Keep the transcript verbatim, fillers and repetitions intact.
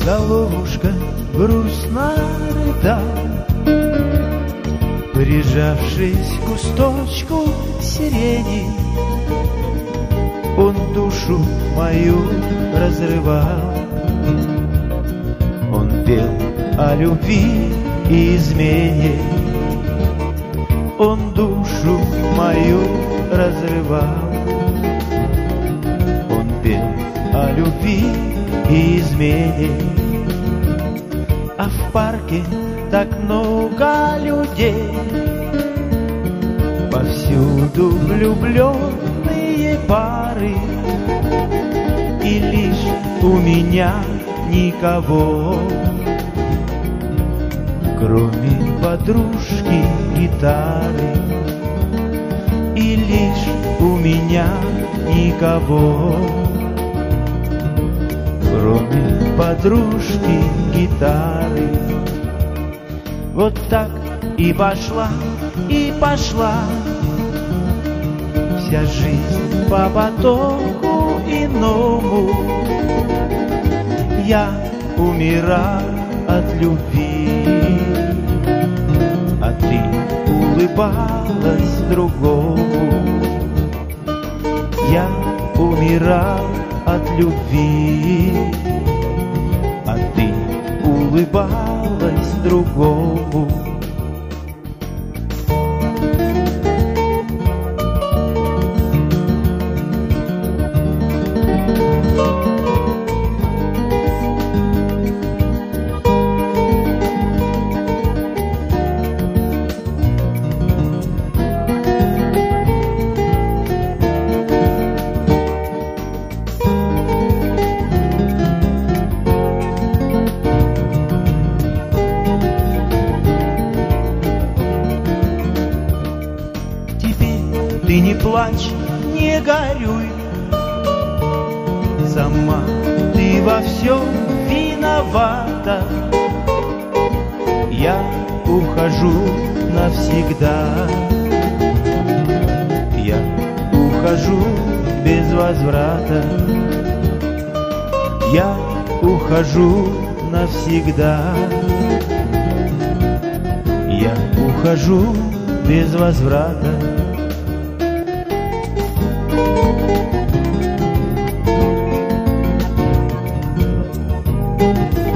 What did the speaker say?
Головушка грустно рыдала, прижавшись к кусточку сирени. Он душу мою разрывал, он пел о любви и измене. Он душу мою разрывал, он пел о любви и измене. А в парке так много людей, повсюду влюбленные пары, и лишь у меня никого, кроме подружки гитары. И лишь у меня никого, кроме подружки гитары. Вот так и пошла, и пошла вся жизнь по потоку иному. Я умирал от любви, а ты улыбалась другому. Я умирал от любви, а ты улыбалась другому. Ты не плачь, не горюй, сама ты во всем виновата. Я ухожу навсегда, я ухожу без возврата. Я ухожу навсегда, я ухожу без возврата. Thank you.